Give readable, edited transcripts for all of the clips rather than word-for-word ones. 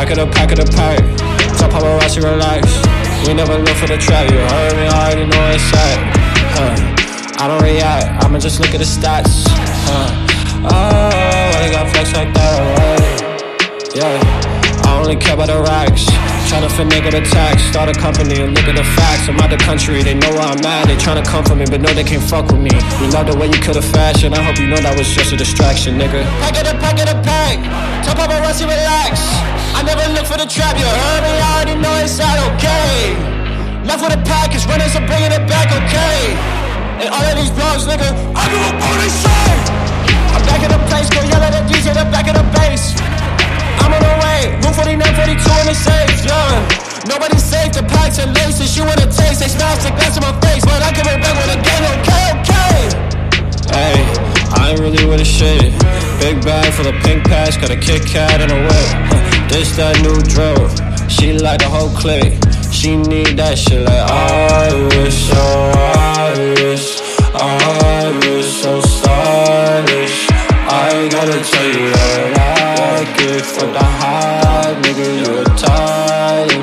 pack of the pack. Tell paparazzi relax. We never look for the trap. You heard me, I already know it's at. I don't react, I'ma just look at the stats. Oh, why they got flex like that, right? Yeah, I only care about the racks. Tryna finagle the tax, start a company and look at the facts. I'm out the country, they know where I'm at. They tryna come for me, but no, they can't fuck with me. We love the way you kill the fashion. I hope you know that was just a distraction, nigga. Pack of the pack. Tell paparazzi relax. I never look for the trap, you heard me, I already know it's out, okay. Left with the pack, cause runners are bringing it back, okay. And all of these blogs, nigga, I do what all they say. I'm back in the place, go yell at the DJ, the back of the bass. I'm on the way, room 49, 42 in the safe, yeah. Nobody's safe, the packs and laces, you wanna taste. They smash the glass in my face, but I'm coming back with a gang, okay. Hey, I ain't really with the shit. Big bag full of pink patch, got a Kit Kat and a whip. This that new drill, she like the whole clique. She need that shit like Irish, so stylish. I gotta tell you that I like it for the high, nigga, you a type.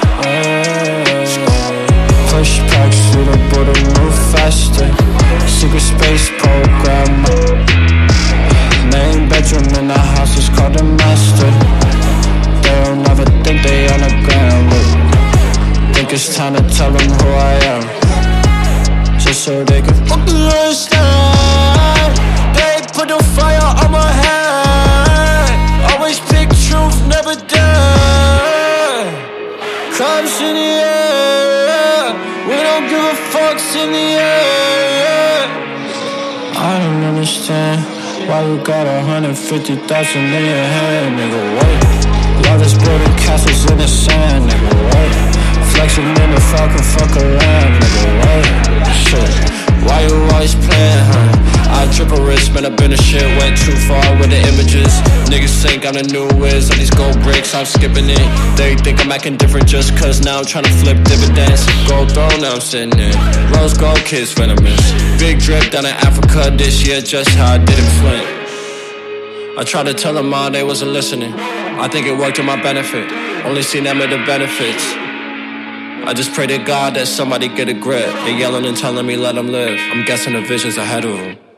Push packs through the border, move faster. Secret space program. Main bedroom in the house is called the master. They don't ever think they on the ground, but think it's time to tell them who I am, just so they can fucking understand. They put the fire on my head. Always pick truth, never dare. Cops in the air, we don't give a fucks in the air. I don't understand why you got 150,000 in your hand, nigga, wait. Y'all just building castles in the sand, nigga, wait. Flexing in the Falcon, fuck around, nigga, wait. Shit, why you always playing, huh? I triple wrist, man, I been the shit, went too far with the images. Niggas think I'm the new whiz, on these gold bricks, I'm skipping it. They think I'm acting different just cause now I'm trying to flip dividends. Gold throne, now I'm sitting in. Rose gold kiss venomous. Big drip down in Africa this year, just how I did in Flint. I tried to tell them all, they wasn't listening. I think it worked to my benefit, only seen them with the benefits. I just pray to God that somebody get a grip. They yelling and telling me let them live. I'm guessing the vision's ahead of them.